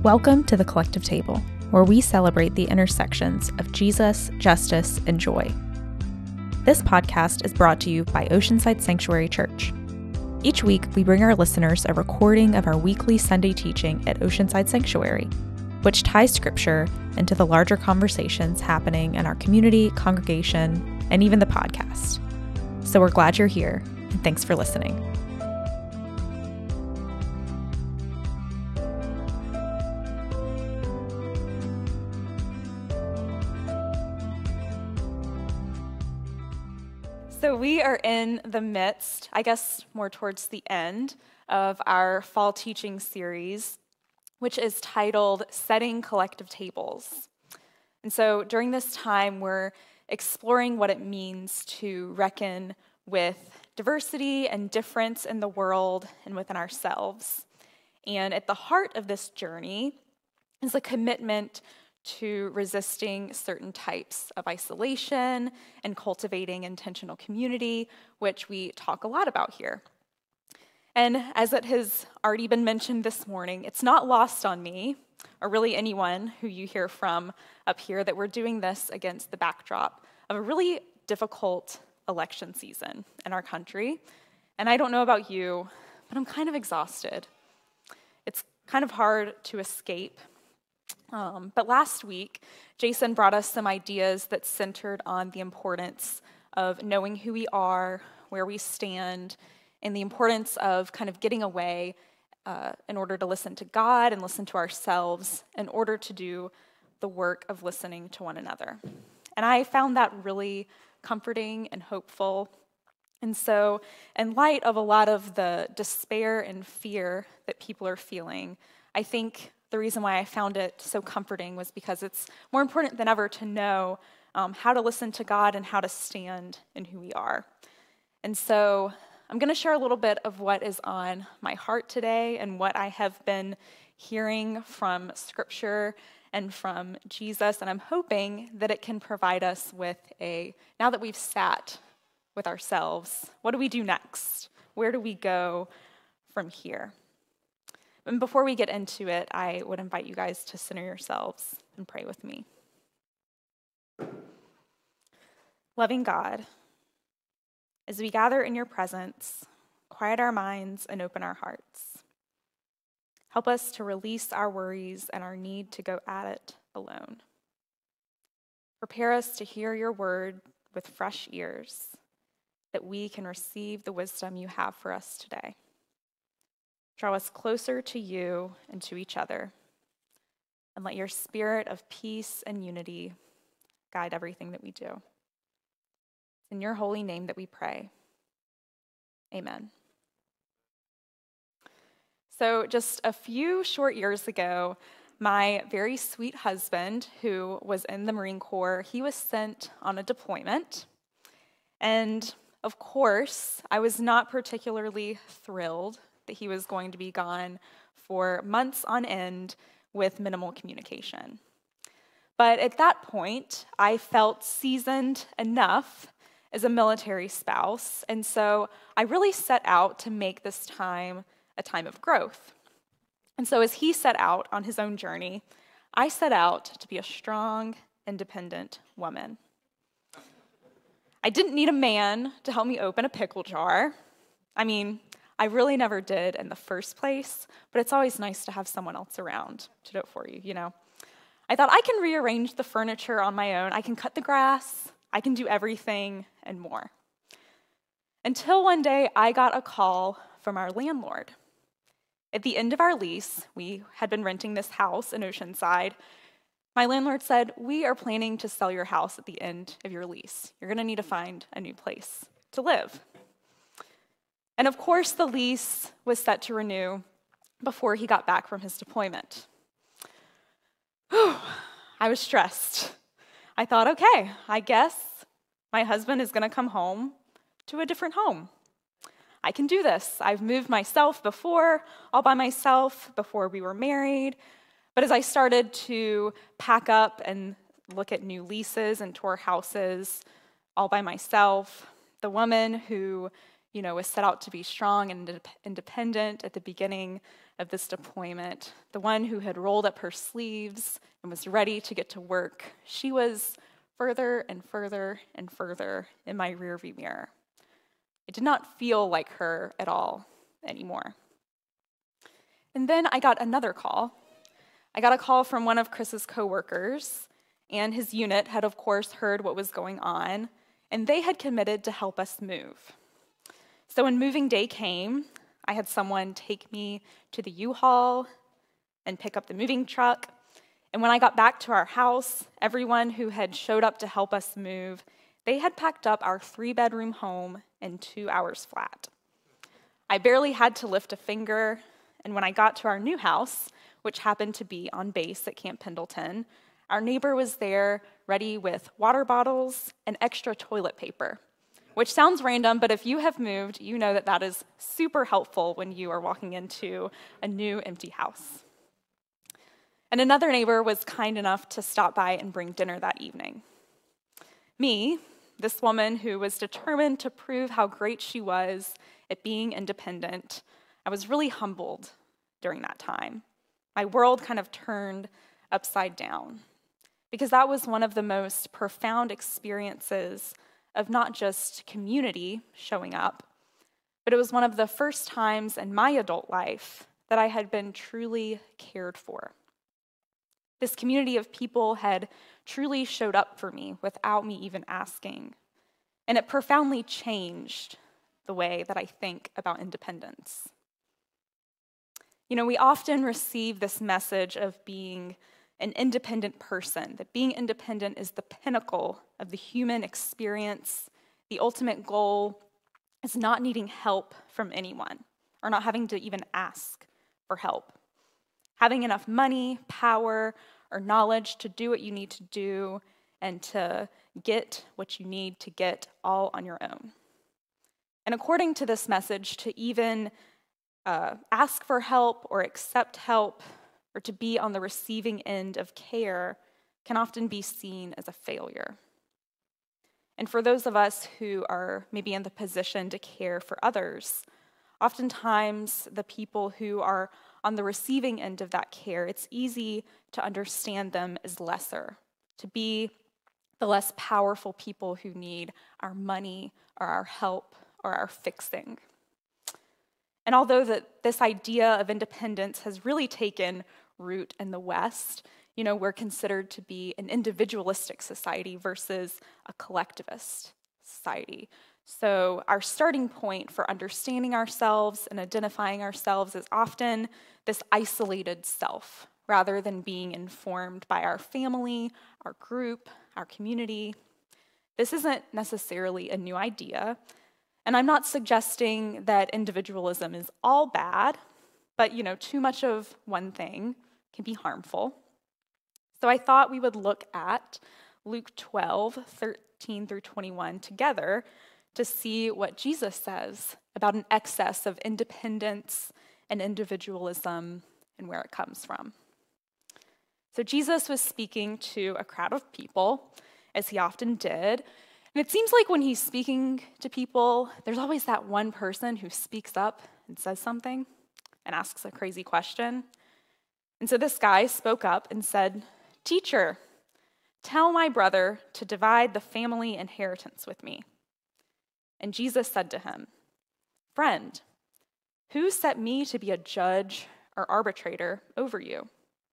Welcome to the Collective Table, where we celebrate the intersections of Jesus, justice, and joy. This podcast is brought to you by Oceanside Sanctuary Church. Each week, we bring our listeners a recording of our weekly Sunday teaching at Oceanside Sanctuary, which ties Scripture into the larger conversations happening in our community, congregation, and even the podcast. So we're glad you're here, and thanks for listening. So we are in the midst, I guess more towards the end, of our fall teaching series, which is titled Setting Collective Tables. And so during this time, we're exploring what it means to reckon with diversity and difference in the world and within ourselves. And at the heart of this journey is a commitment to resisting certain types of isolation and cultivating intentional community, which we talk a lot about here. And as it has already been mentioned this morning, it's not lost on me, or really anyone who you hear from up here, that we're doing this against the backdrop of a really difficult election season in our country. And I don't know about you, but I'm kind of exhausted. It's kind of hard to escape. But last week, Jason brought us some ideas that centered on the importance of knowing who we are, where we stand, and the importance of kind of getting away in order to listen to God and listen to ourselves in order to do the work of listening to one another. And I found that really comforting and hopeful. And so, in light of a lot of the despair and fear that people are feeling, I think the reason why I found it so comforting was because it's more important than ever to know how to listen to God and how to stand in who we are. And so I'm going to share a little bit of what is on my heart today and what I have been hearing from Scripture and from Jesus. And I'm hoping that it can provide us with now that we've sat with ourselves, what do we do next? Where do we go from here? And before we get into it, I would invite you guys to center yourselves and pray with me. Loving God, as we gather in your presence, quiet our minds and open our hearts. Help us to release our worries and our need to go at it alone. Prepare us to hear your word with fresh ears, that we can receive the wisdom you have for us today. Draw us closer to you and to each other, and let your spirit of peace and unity guide everything that we do. It's in your holy name that we pray. Amen. So just a few short years ago, my very sweet husband, who was in the Marine Corps, he was sent on a deployment. And of course, I was not particularly thrilled that he was going to be gone for months on end with minimal communication. But at that point, I felt seasoned enough as a military spouse, and so I really set out to make this time a time of growth. And so as he set out on his own journey, I set out to be a strong, independent woman. I didn't need a man to help me open a pickle jar. I really never did in the first place, but it's always nice to have someone else around to do it for you, you know. I thought I can rearrange the furniture on my own. I can cut the grass. I can do everything and more. Until one day I got a call from our landlord. At the end of our lease, we had been renting this house in Oceanside. My landlord said, "We are planning to sell your house at the end of your lease. You're going to need to find a new place to live." And of course, the lease was set to renew before he got back from his deployment. I was stressed. I thought, okay, I guess my husband is going to come home to a different home. I can do this. I've moved myself before, all by myself, before we were married. But as I started to pack up and look at new leases and tour houses all by myself, the woman who was set out to be strong and independent at the beginning of this deployment, the one who had rolled up her sleeves and was ready to get to work, she was further and further and further in my rearview mirror. It did not feel like her at all anymore. And then I got another call. I got a call from one of Chris's coworkers, and his unit had, of course, heard what was going on, and they had committed to help us move. So when moving day came, I had someone take me to the U-Haul and pick up the moving truck. And when I got back to our house, everyone who had showed up to help us move, they had packed up our 3-bedroom home in 2 hours flat. I barely had to lift a finger, and when I got to our new house, which happened to be on base at Camp Pendleton, our neighbor was there ready with water bottles and extra toilet paper, which sounds random, but if you have moved, you know that that is super helpful when you are walking into a new empty house. And another neighbor was kind enough to stop by and bring dinner that evening. Me, this woman who was determined to prove how great she was at being independent, I was really humbled during that time. My world kind of turned upside down because that was one of the most profound experiences of not just community showing up, but it was one of the first times in my adult life that I had been truly cared for. This community of people had truly showed up for me without me even asking, and it profoundly changed the way that I think about independence. You know, we often receive this message of being an independent person, that being independent is the pinnacle of the human experience. The ultimate goal is not needing help from anyone or not having to even ask for help. Having enough money, power, or knowledge to do what you need to do and to get what you need to get all on your own. And according to this message, to even ask for help or accept help or to be on the receiving end of care can often be seen as a failure. And for those of us who are maybe in the position to care for others, oftentimes the people who are on the receiving end of that care, it's easy to understand them as lesser, to be the less powerful people who need our money or our help or our fixing. And although this idea of independence has really taken root in the West, you know, we're considered to be an individualistic society versus a collectivist society. So our starting point for understanding ourselves and identifying ourselves is often this isolated self, rather than being informed by our family, our group, our community. This isn't necessarily a new idea. And I'm not suggesting that individualism is all bad, but you know, too much of one thing can be harmful. So I thought we would look at Luke 12:13 through 21 together to see what Jesus says about an excess of independence and individualism and where it comes from. So Jesus was speaking to a crowd of people, as he often did. And it seems like when he's speaking to people, there's always that one person who speaks up and says something and asks a crazy question. And so this guy spoke up and said, "Teacher, tell my brother to divide the family inheritance with me." And Jesus said to him, "Friend, who set me to be a judge or arbitrator over you?"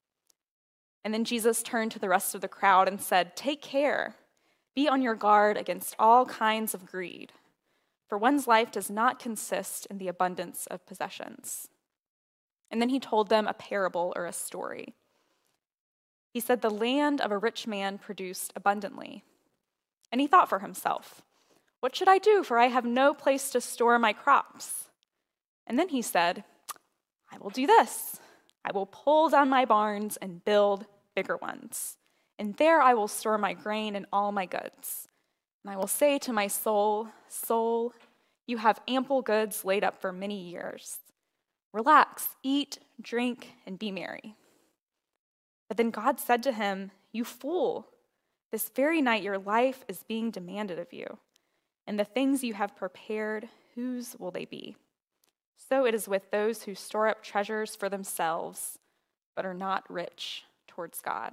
And then Jesus turned to the rest of the crowd and said, "Take care. Be on your guard against all kinds of greed, for one's life does not consist in the abundance of possessions." And then he told them a parable or a story. He said, "The land of a rich man produced abundantly." And he thought for himself, "What should I do, for I have no place to store my crops?" And then he said, "I will do this. I will pull down my barns and build bigger ones. And there I will store my grain and all my goods. And I will say to my soul, 'Soul, you have ample goods laid up for many years. Relax, eat, drink, and be merry.' But then God said to him, 'You fool, this very night your life is being demanded of you. And the things you have prepared, whose will they be? So it is with those who store up treasures for themselves, but are not rich towards God.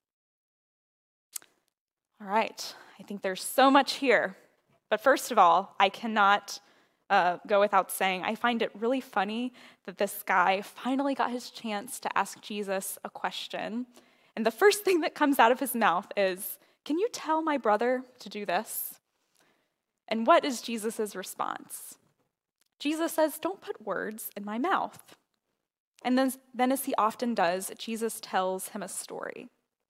All right, I think there's so much here. But first of all, I cannot go without saying, I find it really funny that this guy finally got his chance to ask Jesus a question. And the first thing that comes out of his mouth is, "Can you tell my brother to do this?" And what is Jesus' response? Jesus says, "Don't put words in my mouth." And then as he often does, Jesus tells him a story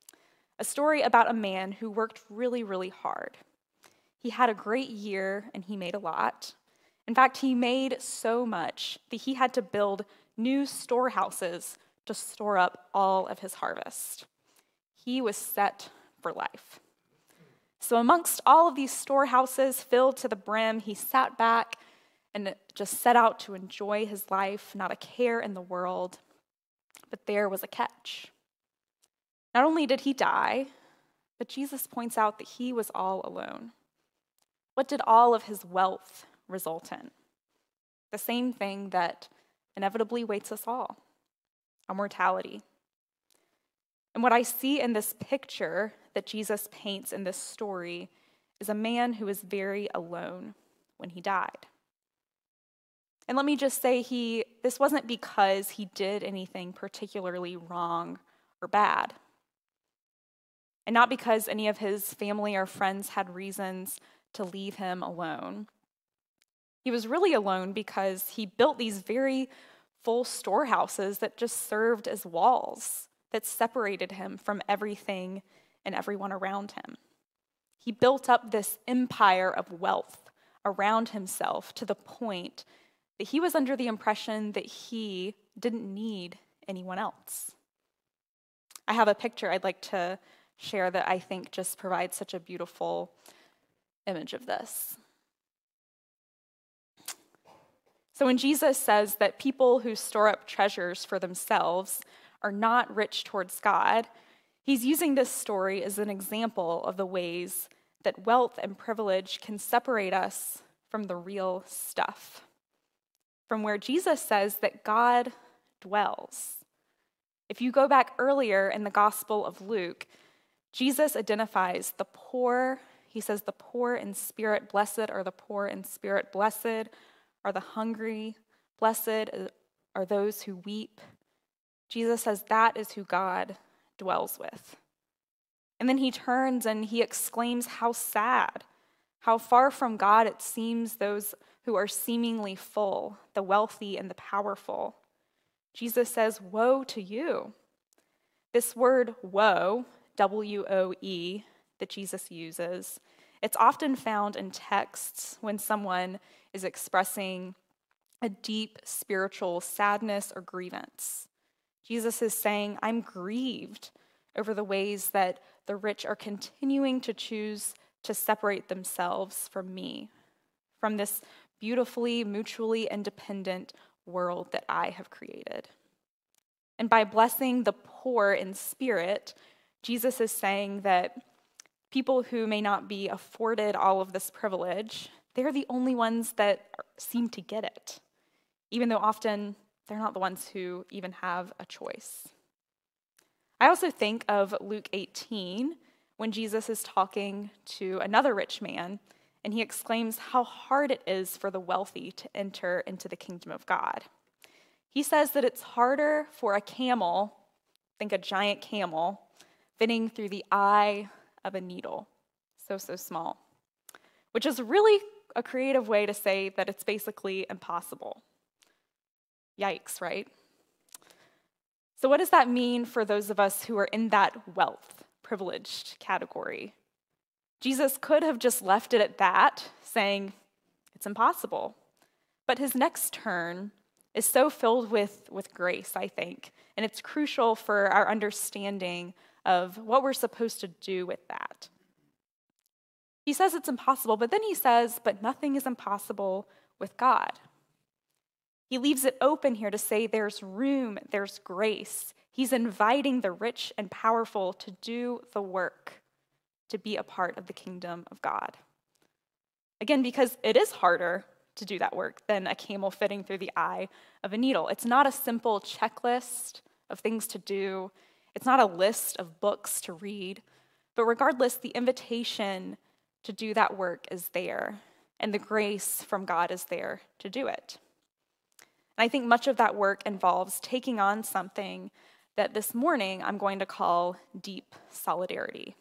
about a man who worked really, really hard. He had a great year and he made a lot. In fact, he made so much that he had to build new storehouses to store up all of his harvest. He was set for life. So amongst all of these storehouses filled to the brim, he sat back and just set out to enjoy his life, not a care in the world. But there was a catch. Not only did he die, but Jesus points out that he was all alone. What did all of his wealth result in? The same thing that inevitably waits us all, our mortality. And what I see in this picture that Jesus paints in this story is a man who was very alone when he died. And let me just say, this wasn't because he did anything particularly wrong or bad. And not because any of his family or friends had reasons to leave him alone. He was really alone because he built these very full storehouses that just served as walls that separated him from everything and everyone around him. He built up this empire of wealth around himself to the point that he was under the impression that he didn't need anyone else. I have a picture I'd like to share that I think just provides such a beautiful image of this. So when Jesus says that people who store up treasures for themselves are not rich towards God, he's using this story as an example of the ways that wealth and privilege can separate us from the real stuff, from where Jesus says that God dwells. If you go back earlier in the Gospel of Luke, Jesus identifies the poor. He says, "The poor in spirit, blessed are the poor in spirit, blessed are the hungry, blessed are those who weep." Jesus says that is who God dwells with. And then he turns and he exclaims how sad, how far from God it seems those who are seemingly full, the wealthy and the powerful. Jesus says, "Woe to you." This word woe, W-O-E, that Jesus uses, it's often found in texts when someone is expressing a deep spiritual sadness or grievance. Jesus is saying, "I'm grieved over the ways that the rich are continuing to choose to separate themselves from me, from this beautifully, mutually independent world that I have created." And by blessing the poor in spirit, Jesus is saying that people who may not be afforded all of this privilege, they're the only ones that seem to get it, even though often they're not the ones who even have a choice. I also think of Luke 18, when Jesus is talking to another rich man, and he exclaims how hard it is for the wealthy to enter into the kingdom of God. He says that it's harder for a camel, think a giant camel, fitting through the eye of a needle. So small. Which is really a creative way to say that it's basically impossible. Yikes, right? So what does that mean for those of us who are in that wealth, privileged category? Jesus could have just left it at that, saying, it's impossible. But his next turn is so filled with grace, I think, and it's crucial for our understanding of what we're supposed to do with that. He says it's impossible, but then he says, but nothing is impossible with God. He leaves it open here to say there's room, there's grace. He's inviting the rich and powerful to do the work, to be a part of the kingdom of God. Again, because it is harder to do that work than a camel fitting through the eye of a needle. It's not a simple checklist of things to do. It's not a list of books to read. But regardless, the invitation to do that work is there, and the grace from God is there to do it. And I think much of that work involves taking on something that this morning I'm going to call deep solidarity.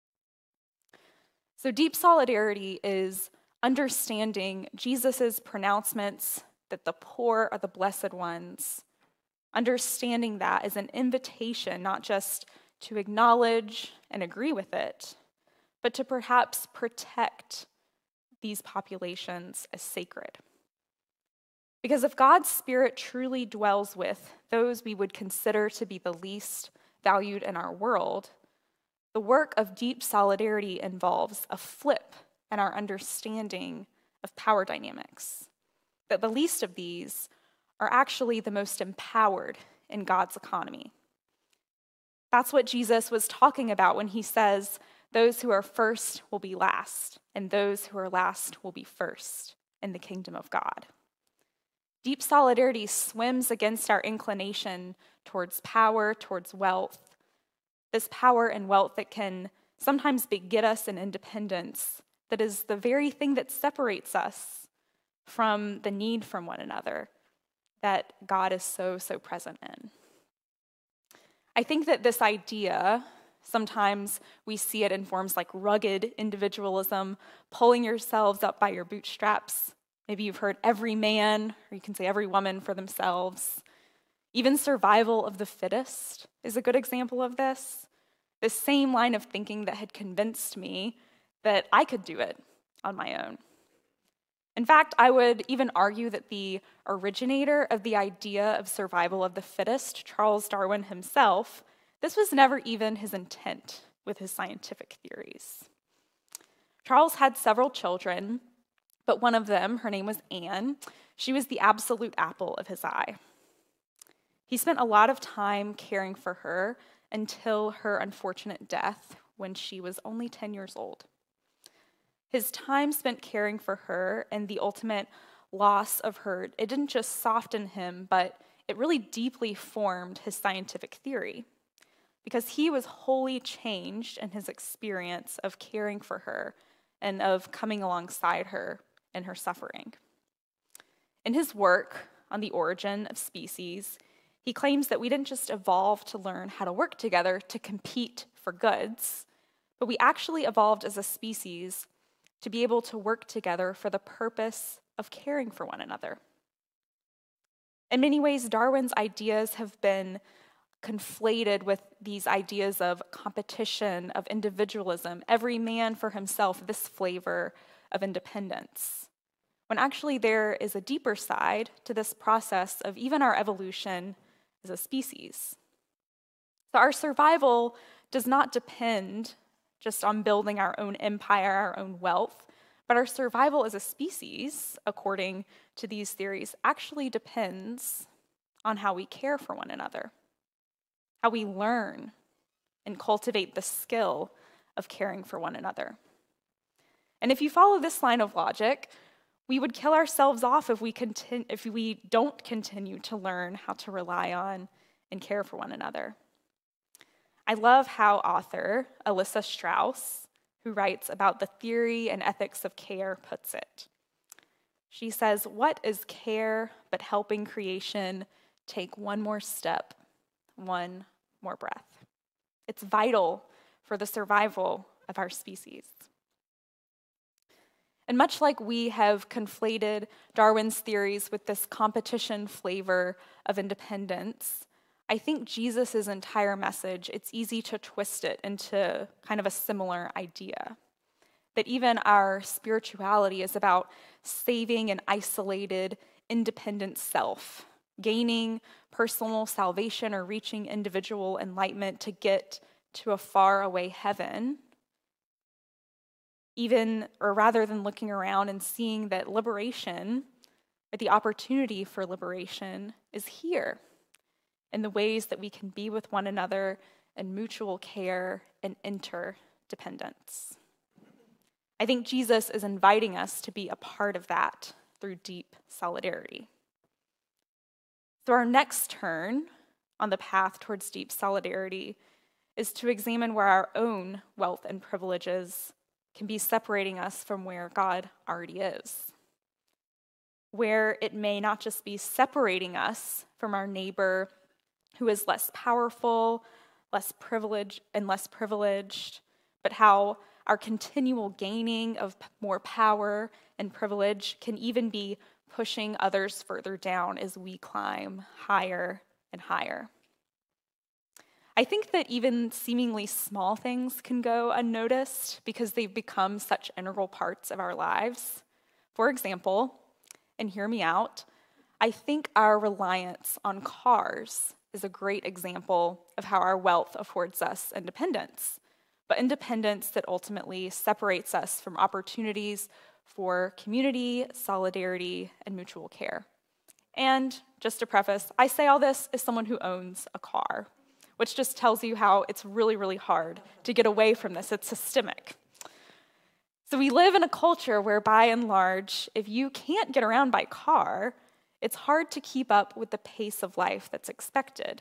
So deep solidarity is understanding Jesus' pronouncements that the poor are the blessed ones, understanding that as an invitation not just to acknowledge and agree with it, but to perhaps protect these populations as sacred. Because if God's Spirit truly dwells with those we would consider to be the least valued in our world, the work of deep solidarity involves a flip in our understanding of power dynamics, that the least of these are actually the most empowered in God's economy. That's what Jesus was talking about when he says, those who are first will be last, and those who are last will be first in the kingdom of God. Deep solidarity swims against our inclination towards power, towards wealth, this power and wealth that can sometimes beget us in independence, that is the very thing that separates us from the need from one another that God is so present in. I think that this idea, sometimes we see it in forms like rugged individualism, pulling yourselves up by your bootstraps. Maybe you've heard every man, or you can say every woman for themselves. Even survival of the fittest is a good example of this. This same line of thinking that had convinced me that I could do it on my own. In fact, I would even argue that the originator of the idea of survival of the fittest, Charles Darwin himself, this was never even his intent with his scientific theories. Charles had several children, but one of them, her name was Anne, she was the absolute apple of his eye. He spent a lot of time caring for her until her unfortunate death when she was only 10 years old. His time spent caring for her and the ultimate loss of her, it didn't just soften him, but it really deeply formed his scientific theory, because he was wholly changed in his experience of caring for her and of coming alongside her in her suffering. In his work on the origin of species, he claims that we didn't just evolve to learn how to work together to compete for goods, but we actually evolved as a species to be able to work together for the purpose of caring for one another. In many ways, Darwin's ideas have been conflated with these ideas of competition, of individualism, every man for himself, this flavor of independence. When actually there is a deeper side to this process of even our evolution as a species. So our survival does not depend just on building our own empire, our own wealth, but our survival as a species, according to these theories, actually depends on how we care for one another, how we learn and cultivate the skill of caring for one another. And if you follow this line of logic, we would kill ourselves off if we don't continue to learn how to rely on and care for one another. I love how author Alyssa Strauss, who writes about the theory and ethics of care, puts it. She says, "What is care but helping creation take one more step, one more breath?" It's vital for the survival of our species. And much like we have conflated Darwin's theories with this competition flavor of independence, I think Jesus' entire message, it's easy to twist it into kind of a similar idea. That even our spirituality is about saving an isolated, independent self, gaining personal salvation or reaching individual enlightenment to get to a faraway heaven, rather than looking around and seeing that liberation, or the opportunity for liberation, is here in the ways that we can be with one another in mutual care and interdependence. I think Jesus is inviting us to be a part of that through deep solidarity. So our next turn on the path towards deep solidarity is to examine where our own wealth and privileges can be separating us from where God already is. Where it may not just be separating us from our neighbor who is less powerful, less privileged, but how our continual gaining of more power and privilege can even be pushing others further down as we climb higher and higher. I think that even seemingly small things can go unnoticed because they've become such integral parts of our lives. For example, and hear me out, I think our reliance on cars is a great example of how our wealth affords us independence, but independence that ultimately separates us from opportunities for community, solidarity, and mutual care. And just to preface, I say all this as someone who owns a car, which just tells you how it's really, really hard to get away from this. It's systemic. So we live in a culture where, by and large, if you can't get around by car, it's hard to keep up with the pace of life that's expected.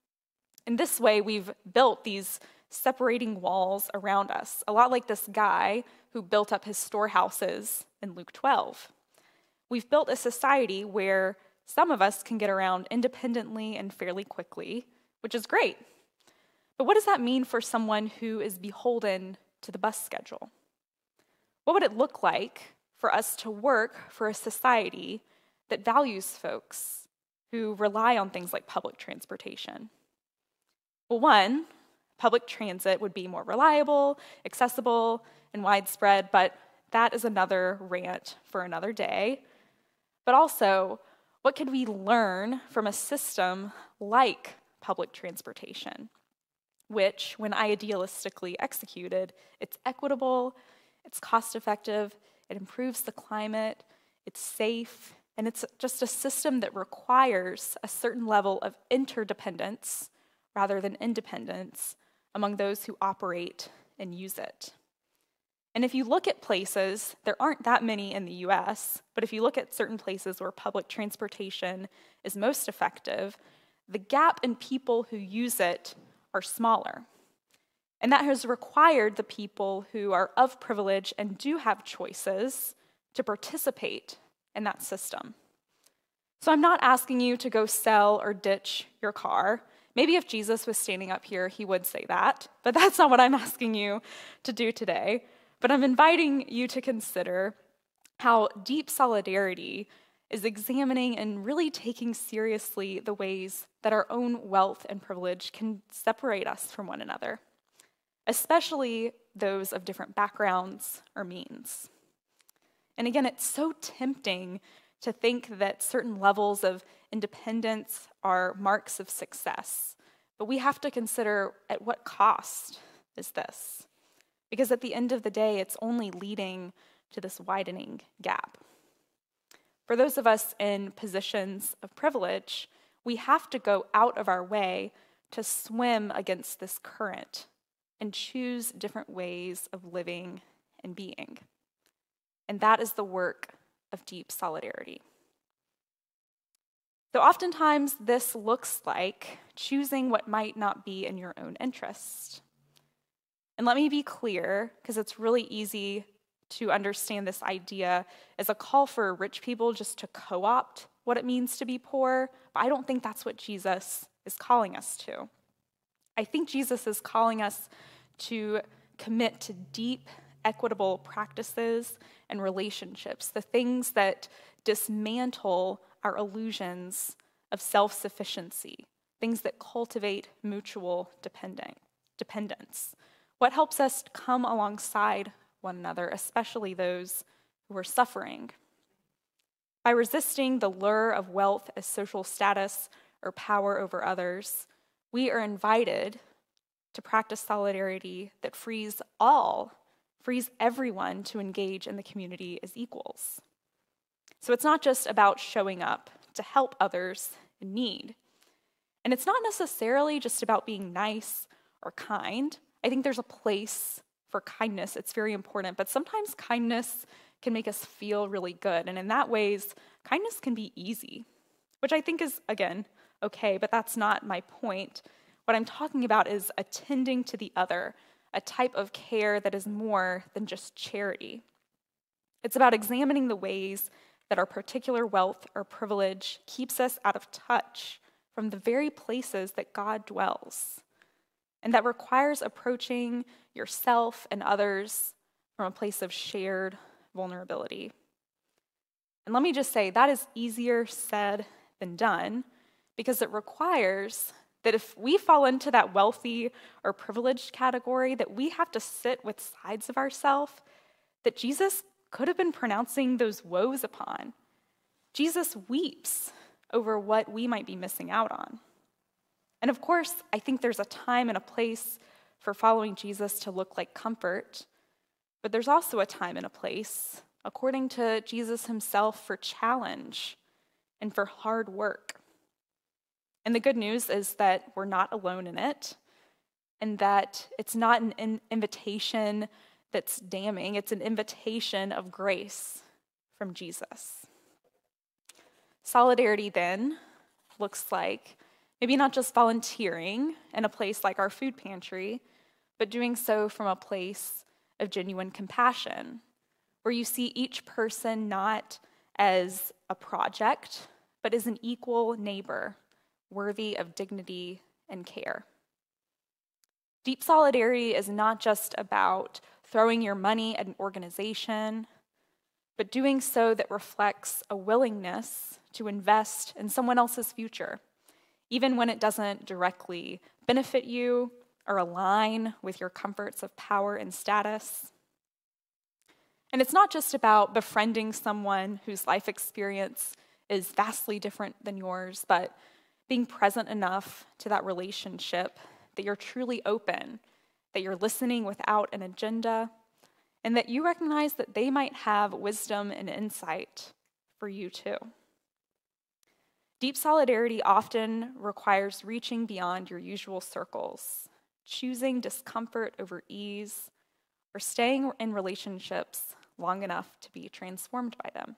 In this way, we've built these separating walls around us, a lot like this guy who built up his storehouses in Luke 12. We've built a society where some of us can get around independently and fairly quickly, which is great. But what does that mean for someone who is beholden to the bus schedule? What would it look like for us to work for a society that values folks who rely on things like public transportation? Well, one, public transit would be more reliable, accessible, and widespread, but that is another rant for another day. But also, what could we learn from a system like public transportation, which, when idealistically executed, it's equitable, it's cost-effective, it improves the climate, it's safe, and it's just a system that requires a certain level of interdependence rather than independence among those who operate and use it. And if you look at places, there aren't that many in the US, but if you look at certain places where public transportation is most effective, the gap in people who use it are smaller. And that has required the people who are of privilege and do have choices to participate in that system. So I'm not asking you to go sell or ditch your car. Maybe if Jesus was standing up here, he would say that, but that's not what I'm asking you to do today. But I'm inviting you to consider how deep solidarity is examining and really taking seriously the ways that our own wealth and privilege can separate us from one another, especially those of different backgrounds or means. And again, it's so tempting to think that certain levels of independence are marks of success, but we have to consider at what cost is this? Because at the end of the day, it's only leading to this widening gap. For those of us in positions of privilege, we have to go out of our way to swim against this current and choose different ways of living and being. And that is the work of deep solidarity. So oftentimes this looks like choosing what might not be in your own interest. And let me be clear, because it's really easy to understand this idea as a call for rich people just to co-opt what it means to be poor, but I don't think that's what Jesus is calling us to. I think Jesus is calling us to commit to deep, equitable practices and relationships, the things that dismantle our illusions of self-sufficiency, things that cultivate mutual dependence. What helps us come alongside one another, especially those who are suffering? By resisting the lure of wealth as social status or power over others, we are invited to practice solidarity that frees everyone to engage in the community as equals. So it's not just about showing up to help others in need. And it's not necessarily just about being nice or kind. I think there's a place for kindness. It's very important. But sometimes kindness can make us feel really good. And in that ways, kindness can be easy, which I think is, again, okay, but that's not my point. What I'm talking about is attending to the other, a type of care that is more than just charity. It's about examining the ways that our particular wealth or privilege keeps us out of touch from the very places that God dwells. And that requires approaching yourself and others from a place of shared vulnerability. And let me just say, that is easier said than done, because it requires that if we fall into that wealthy or privileged category, that we have to sit with sides of ourselves that Jesus could have been pronouncing those woes upon. Jesus weeps over what we might be missing out on. And of course, I think there's a time and a place for following Jesus to look like comfort, but there's also a time and a place, according to Jesus himself, for challenge and for hard work. And the good news is that we're not alone in it, and that it's not an invitation that's damning, it's an invitation of grace from Jesus. Solidarity then looks like maybe not just volunteering in a place like our food pantry, but doing so from a place of genuine compassion, where you see each person not as a project, but as an equal neighbor, worthy of dignity and care. Deep solidarity is not just about throwing your money at an organization, but doing so that reflects a willingness to invest in someone else's future, even when it doesn't directly benefit you or align with your comforts of power and status. And it's not just about befriending someone whose life experience is vastly different than yours, but being present enough to that relationship that you're truly open, that you're listening without an agenda, and that you recognize that they might have wisdom and insight for you too. Deep solidarity often requires reaching beyond your usual circles, choosing discomfort over ease, or staying in relationships long enough to be transformed by them.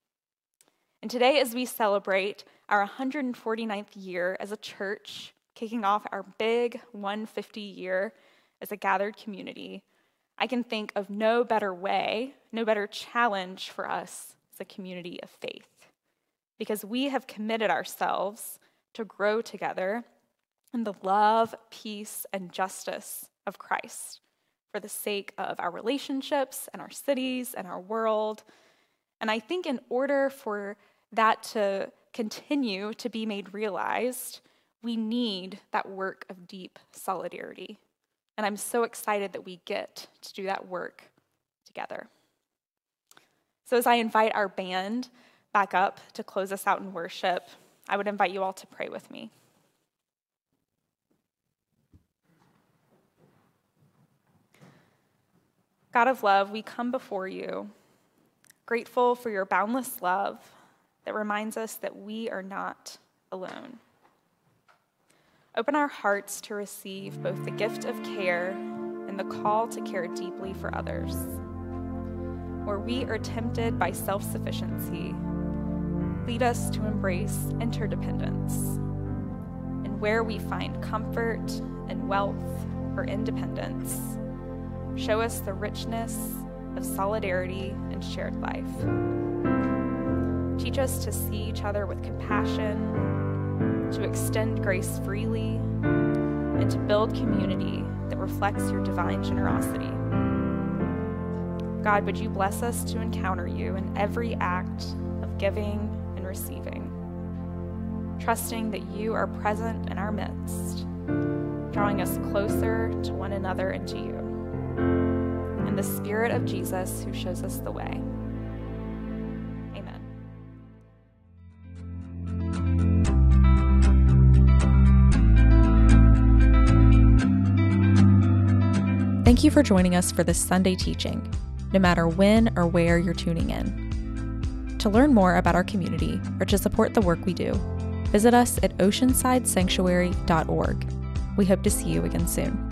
And today, as we celebrate our 149th year as a church, kicking off our big 150 year as a gathered community, I can think of no better way, no better challenge for us as a community of faith, because we have committed ourselves to grow together in the love, peace, and justice of Christ for the sake of our relationships and our cities and our world. And I think in order for that to continue to be made realized, we need that work of deep solidarity. And I'm so excited that we get to do that work together. So as I invite our band back up to close us out in worship, I would invite you all to pray with me. God of love, we come before you, grateful for your boundless love that reminds us that we are not alone. Open our hearts to receive both the gift of care and the call to care deeply for others. Where we are tempted by self-sufficiency, lead us to embrace interdependence. And where we find comfort and wealth or independence, show us the richness of solidarity and shared life. Teach us to see each other with compassion, to extend grace freely, and to build community that reflects your divine generosity. God, would you bless us to encounter you in every act of giving and receiving, trusting that you are present in our midst, drawing us closer to one another and to you, and the Spirit of Jesus who shows us the way. Amen. Thank you for joining us for this Sunday teaching, no matter when or where you're tuning in. To learn more about our community or to support the work we do, visit us at oceansidesanctuary.org. We hope to see you again soon.